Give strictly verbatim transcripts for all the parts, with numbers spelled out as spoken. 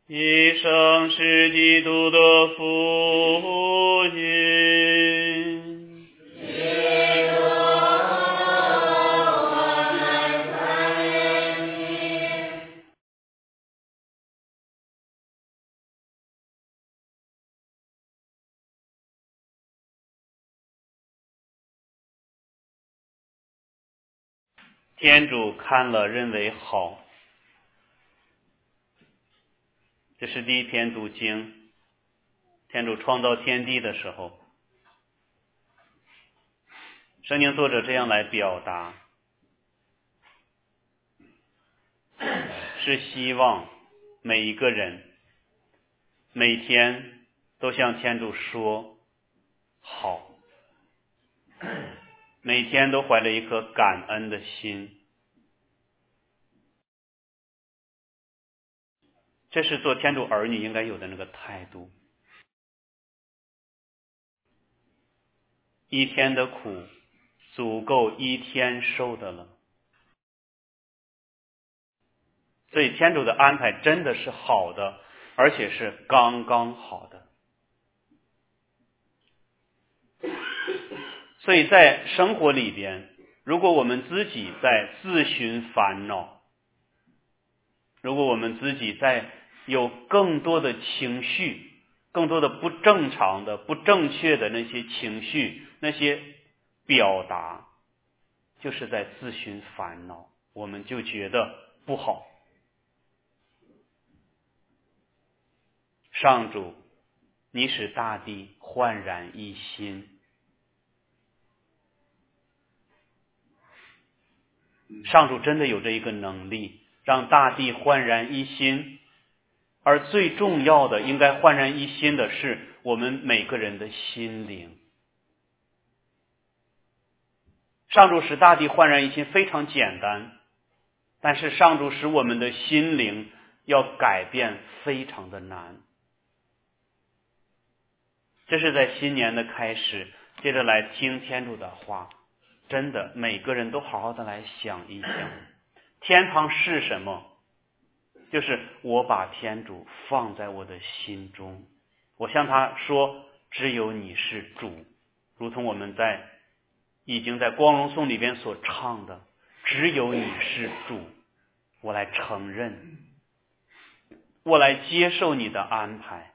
以上是基督的福音。 基督，我们承认你。 天主看了认为好，这是第一篇读经。天主创造天地的时候，圣经作者这样来表达，是希望每一个人每天都向天主说好，每天都怀着一颗感恩的心。这是做天主儿女应该有的那个态度。一天的苦足够一天受的了，所以天主的安排真的是好的，而且是刚刚好的。所以在生活里边，如果我们自己在自寻烦恼，如果我们自己在有更多的情绪，更多的不正常的不正确的那些情绪，那些表达，就是在自寻烦恼，我们就觉得不好。上主，你使大地焕然一新。上主真的有这一个能力，让大地焕然一新，而最重要的，应该焕然一新的是我们每个人的心灵。上主使大地焕然一新非常简单，但是上主使我们的心灵要改变非常的难。这是在新年的开始，接着来听天主的话，真的每个人都好好的来想一想，天堂是什么？就是我把天主放在我的心中，我向他说，只有你是主，如同我们在已经在光荣颂里边所唱的，只有你是主，我来承认，我来接受你的安排。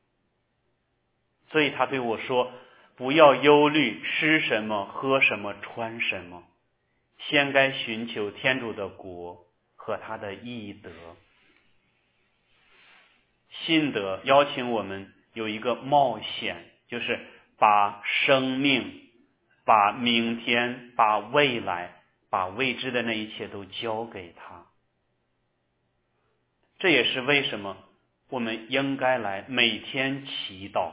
所以他对我说，不要忧虑吃什么喝什么穿什么，先该寻求天主的国和他的义德。信德邀请我们有一个冒险，就是把生命，把明天，把未来，把未知的那一切都交给他。这也是为什么我们应该来每天祈祷，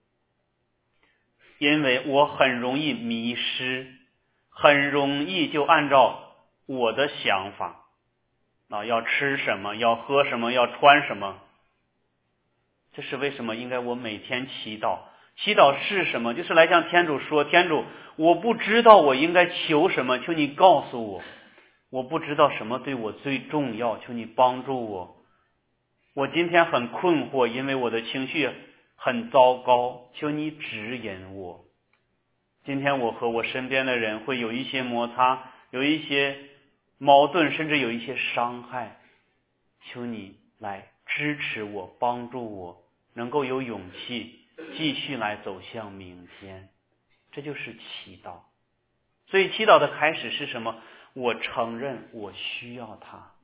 因为我很容易迷失，很容易就按照我的想法啊，要吃什么，要喝什么，要穿什么。这是为什么应该我每天祈祷。祈祷是什么？就是来向天主说，天主，我不知道我应该求什么，求你告诉我。我不知道什么对我最重要，求你帮助我。我今天很困惑，因为我的情绪很糟糕，求你指引我。今天我和我身边的人会有一些摩擦，有一些矛盾，甚至有一些伤害，求你来支持我，帮助我，能够有勇气继续来走向明天。这就是祈祷。所以祈祷的开始是什么？我承认我需要他。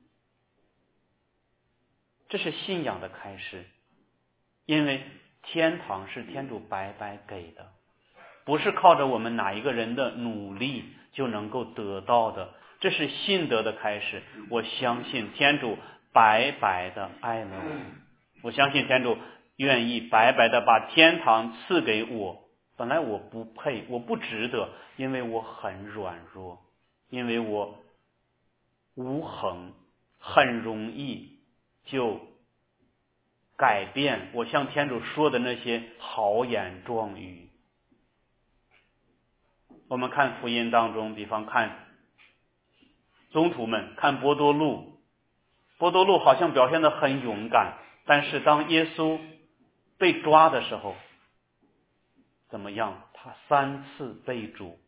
这是信仰的开始，因为天堂是天主白白给的，不是靠着我们哪一个人的努力就能够得到的。这是信德的开始。我相信天主白白的爱了我，我相信天主愿意白白的把天堂赐给我。本来我不配，我不值得，因为我很软弱，因为我无恒，很容易就改变我向天主说的那些豪言壮语。我们看福音当中，比方看宗徒们，看波多禄，波多禄好像表现得很勇敢， 但是当耶稣被抓的时候，怎么样？他三次被逐。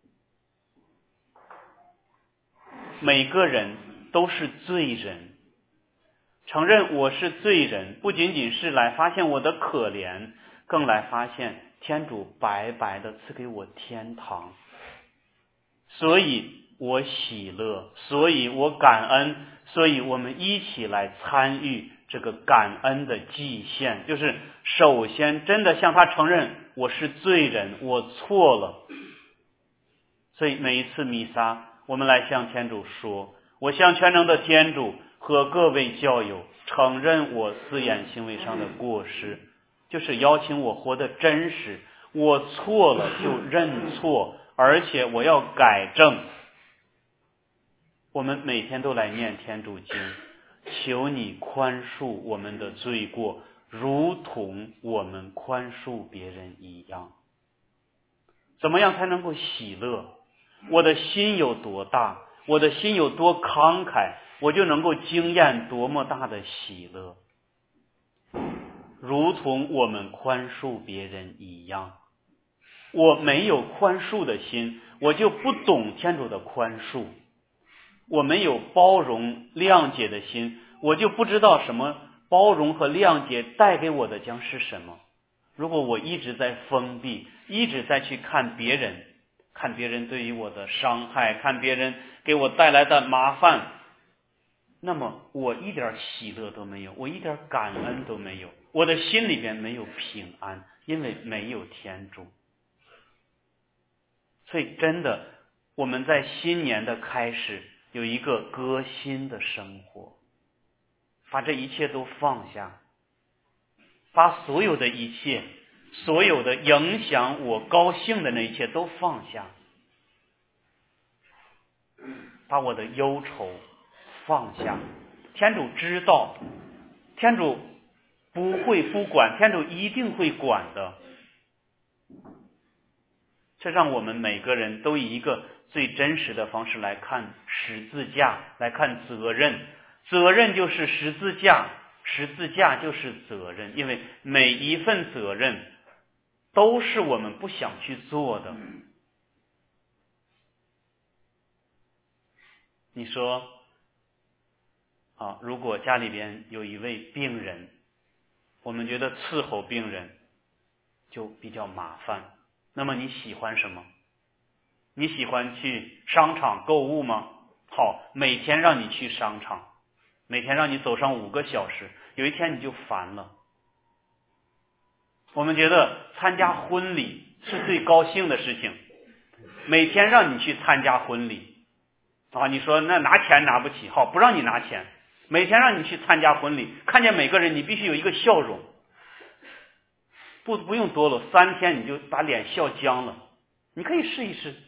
每个人都是罪人，承认我是罪人，不仅仅是来发现我的可怜，更来发现天主白白的赐给我天堂，所以我喜乐，所以我感恩，所以我们一起来参与这个感恩的祭献，就是首先真的向他承认我是罪人，我错了。所以每一次弥撒，我们来向天主说，我向全能的天主和各位教友承认我字眼行为上的过失，就是邀请我活得真实，我错了就认错，而且我要改正。我们每天都来念天主经，求你宽恕我们的罪过，如同我们宽恕别人一样。怎么样才能够喜乐？我的心有多大，我的心有多慷慨，我就能够经验多么大的喜乐，如同我们宽恕别人一样。我没有宽恕的心，我就不懂天主的宽恕。我没有包容谅解的心，我就不知道什么包容和谅解带给我的将是什么。如果我一直在封闭，一直在去看别人，看别人对于我的伤害，看别人给我带来的麻烦，那么我一点喜乐都没有，我一点感恩都没有，我的心里边没有平安，因为没有天主。所以真的，我们在新年的开始有一个革新的生活，把这一切都放下，把所有的一切，所有的影响我高兴的那一切都放下，把我的忧愁放下。天主知道，天主不会不管，天主一定会管的。这让我们每个人都以一个最真实的方式来看十字架，来看责任。责任就是十字架，十字架就是责任，因为每一份责任都是我们不想去做的。你说啊，如果家里边有一位病人，我们觉得伺候病人就比较麻烦，那么你喜欢什么？你喜欢去商场购物吗？好，每天让你去商场，每天让你走上五个小时，有一天你就烦了。我们觉得参加婚礼是最高兴的事情，每天让你去参加婚礼啊，你说那拿钱拿不起，好，不让你拿钱，每天让你去参加婚礼，看见每个人你必须有一个笑容，不不用多了，三天你就把脸笑僵了。你可以试一试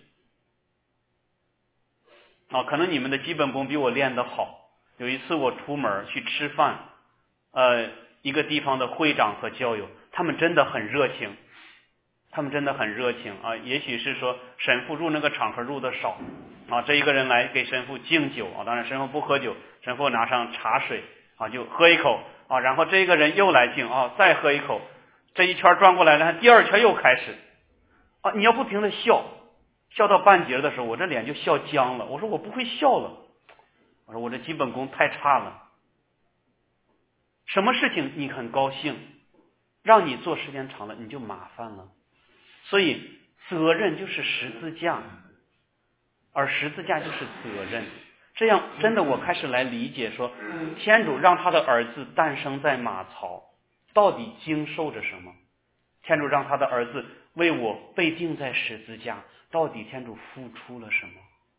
啊，可能你们的基本功比我练得好。有一次我出门去吃饭，呃，一个地方的会长和教友，他们真的很热情，他们真的很热情啊。也许是说神父入那个场合入的少啊，这一个人来给神父敬酒啊，当然神父不喝酒，神父拿上茶水啊，就喝一口啊，然后这一个人又来敬啊，再喝一口，这一圈转过来了，第二圈又开始啊，你要不停的笑，笑到半截的时候，我这脸就笑僵了。我说我不会笑了，我说我这基本功太差了。什么事情你很高兴，让你做时间长了你就麻烦了。所以责任就是十字架，而十字架就是责任。这样真的我开始来理解说，天主让他的儿子诞生在马槽，到底经受着什么？天主让他的儿子为我被钉在十字架，到底天主付出了什么？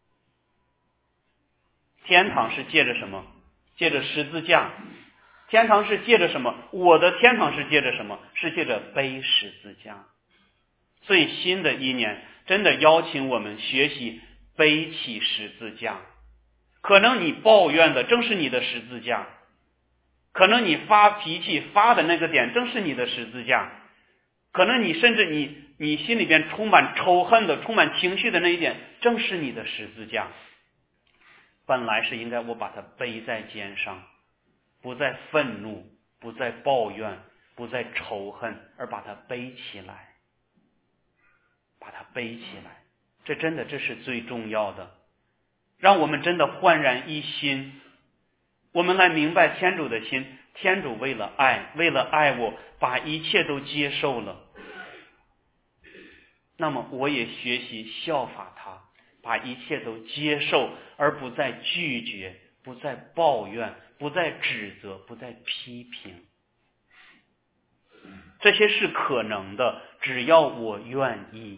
天堂是借着什么？借着十字架。天堂是借着什么？我的天堂是借着什么？是借着背十字架。所以新的一年真的邀请我们学习背起十字架。可能你抱怨的正是你的十字架，可能你发脾气发的那个点正是你的十字架，可能你甚至你你心里边充满仇恨的充满情绪的那一点正是你的十字架。本来是应该我把它背在肩上，不再愤怒， 不再抱怨，不再仇恨，而把它背起来，把它背起来。这真的，这是最重要的，让我们真的焕然一新。我们来明白天主的心，天主为了爱，为了爱我，把一切都接受了。那么我也学习效法他，把一切都接受，而不再拒绝，不再抱怨，不再指责，不再批评。这些是可能的，只要我愿意。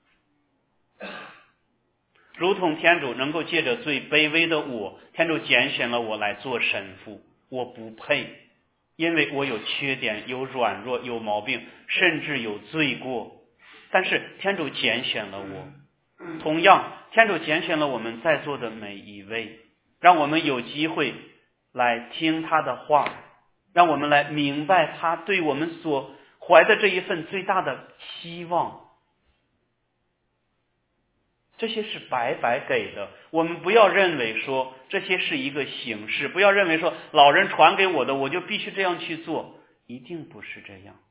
如同天主能够借着最卑微的我，天主拣选了我来做神父，我不配，因为我有缺点，有软弱，有毛病，甚至有罪过。但是天主拣选了我，同样天主拣选了我们在座的每一位，让我们有机会来听他的话，让我们来明白他对我们所怀的这一份最大的希望。这些是白白给的，我们不要认为说这些是一个形式，不要认为说老人传给我的我就必须这样去做，一定不是这样。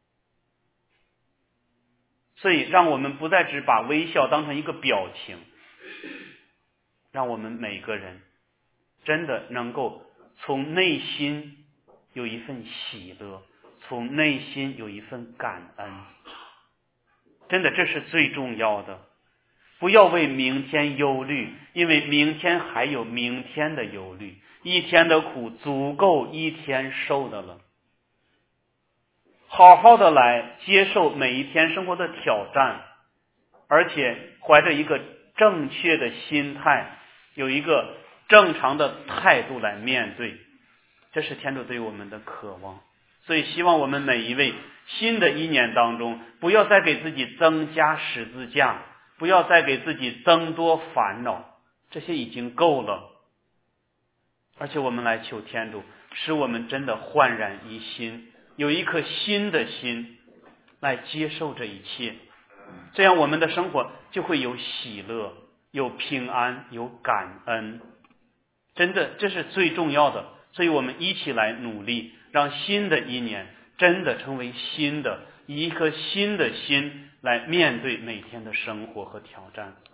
所以让我们不再只把微笑当成一个表情，让我们每个人真的能够从内心有一份喜乐，从内心有一份感恩。真的，这是最重要的。不要为明天忧虑，因为明天还有明天的忧虑，一天的苦足够一天受的了。好好的来接受每一天生活的挑战，而且怀着一个正确的心态，有一个正常的态度来面对，这是天主对我们的渴望。所以希望我们每一位新的一年当中，不要再给自己增加十字架，不要再给自己增多烦恼，这些已经够了。而且我们来求天主，使我们真的焕然一新，有一颗新的心来接受这一切，这样我们的生活就会有喜乐，有平安，有感恩。真的，这是最重要的。所以我们一起来努力，让新的一年真的成为新的，以一颗新的心来面对每天的生活和挑战。